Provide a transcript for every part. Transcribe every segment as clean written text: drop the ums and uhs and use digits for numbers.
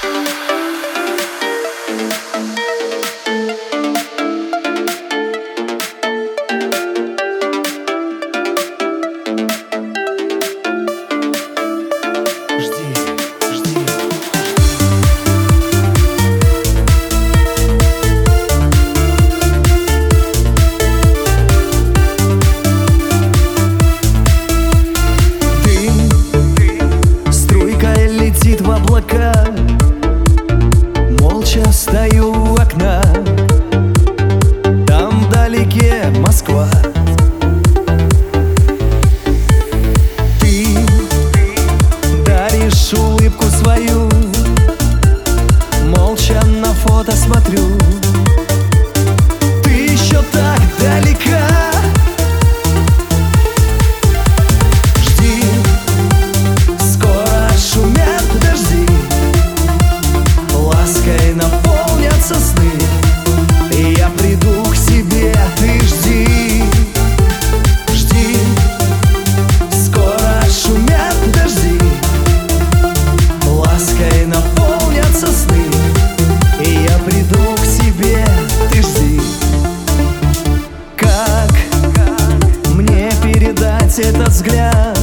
В облака, молча стою у окна. Там вдалеке Москва. Ты даришь улыбку свою, молча на фото смотрю. Ты еще так далека. Наполнятся сны, и я приду к себе. Ты жди, жди, скоро шумят дожди. Лаской наполнятся сны, и я приду к себе. Ты жди. Как мне передать этот взгляд?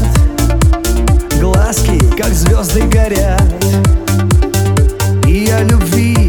Глазки, как звезды, горят, и о любви